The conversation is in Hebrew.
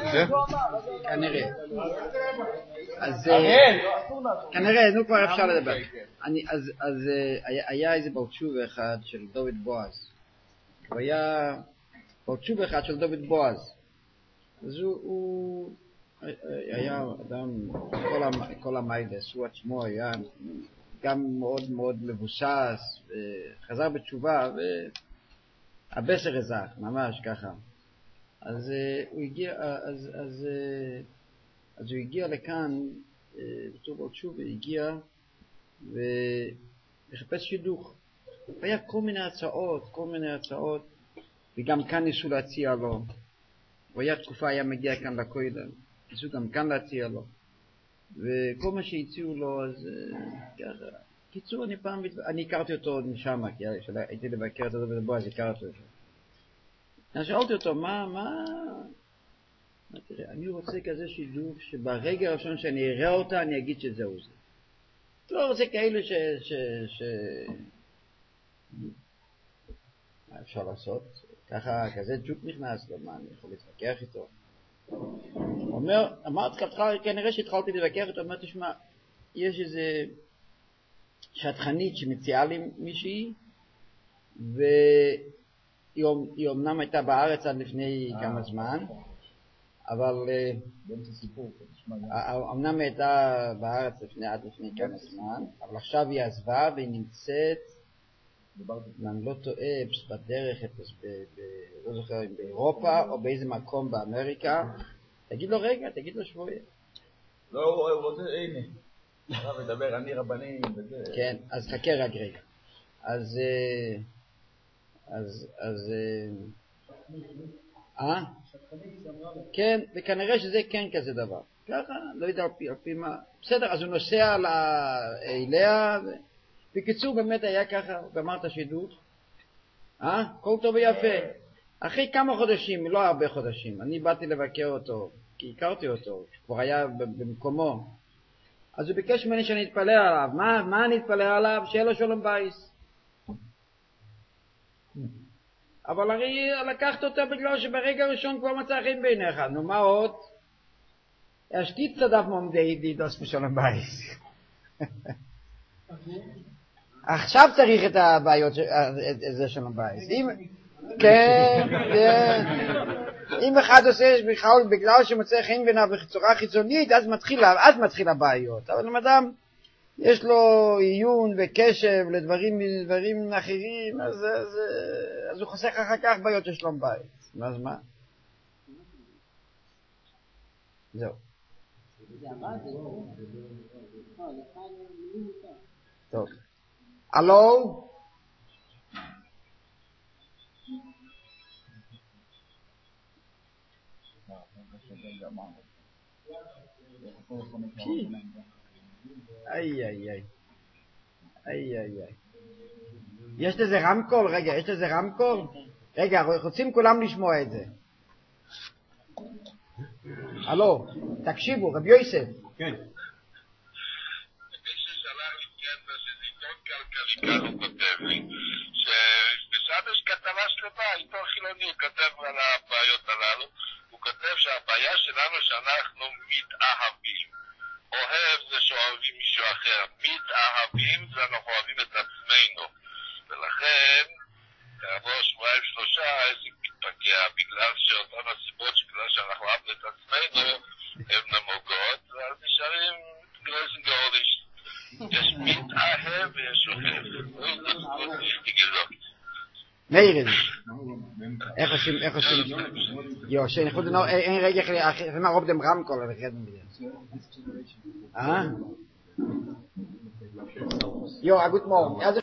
כנראה. אז כנראה, נו כבר אפשר לדבר. אז היה איזה בעל תשובה אחד של דוד בועז. הוא היה בעל תשובה אחד של דוד בועז. אז הוא היה אדם, כל המיילס, הוא עצמו היה גם מאוד מאוד מבוסס, חזר בתשובה, והבסר הזך, ממש ככה. אז הוא הגיע לכאן, בתור בעל תשובה, הגיע וחפש שידוך. והיה כל מיני הצעות, וגם כאן ניסו להציע לו. והיה תקופה, היה מגיע כאן לכולל, ניסו גם כאן להציע לו. וכל מה שהציעו לו, אז ככה. קיצור, אני הכרתי אותו משם, כי הייתי לבקר את דוד בועז, הכרתי אותו. אז שאלתי אותו, מה תראה, אני רוצה כזה שידוך שברגע הראשון שאני אראה אותה, אני אגיד שזהו זה. לא רוצה כאלה מה אפשר לעשות? ככה, כזה ג'וק נכנס לו, מה אני יכול להתווכח איתו? אמרתי, כנראה שהתחלתי להתווכח איתו, אמרתי, תשמע, יש איזה שטחנית שמציעה לי מישהי, והיא אמנם הייתה בארץ עד לפני כמה זמן, אבל אמנם הייתה בארץ עד לפני כמה זמן, אבל עכשיו היא עזבה והיא נמצאת, אני לא טועה, בדרך, לא זוכר אם באירופה או באיזה מקום באמריקה. תגיד לו רגע, תגיד לו שבועי. לא, הוא רוצה, הנה. הרב מדבר, אני רבנים וזה. כן, אז חכה רק רגע. אז כן, וכנראה שזה כן כזה דבר. ככה, לא יודע על פי מה. בסדר, אז הוא נוסע אליה, בקיצור באמת היה ככה, גמר את השידוך. כל טוב ויפה. אחרי כמה חודשים, לא הרבה חודשים, אני באתי לבקר אותו, כי הכרתי אותו, כבר היה במקומו. אז הוא ביקש ממני שאני אתפלל עליו. מה אני אתפלל עליו? שיהיה לו שלום בייס. אבל הרי לקחת אותה בגלל שברגע הראשון כבר מצא חן בעיניך. נו, מה עוד? אשתי צדף מומדי דידוס בשלום בייס. עכשיו צריך את הבעיות, את זה שלום בייס. כן. אם אחד עושה בכלל בגלל שמוצא חן בעיניו בצורה חיצונית, אז מתחיל הבעיות. אבל אם אדם יש לו עיון וקשב לדברים אחרים, אז הוא חוסך אחר כך בעיות של שלום בית. אז מה? זהו. טוב. הלו? איי. יש לזה רמקול? רגע, יש לזה רמקול? רגע, רוצים כולם לשמוע את זה. הלו, תקשיבו, רבי יוסף. כן. הוא כותב לי שבשבת יש כתבה שלמה, עיתון חילוני, הוא כותב על הבעיות הללו. הוא כותב שהבעיה שלנו שאנחנו מתאהבים. אוהב זה שאוהבים מישהו אחר. מתאהבים זה אנחנו אוהבים את עצמנו. ולכן, כעבור שבועיים שלושה, זה מתפגע בגלל שאותן הסיבות שבגלל שאנחנו אוהבים את עצמנו, הן נמוגות, ואז נשארים גלויזן גאוליש. יש מתאהב ויש אוהב. תגיד לו. מאיר, איך עושים? שאני יכול לדעת, אין רגע אחרי מה רוב דם רמקול, אבל חייב מבינים. גוד מורgen.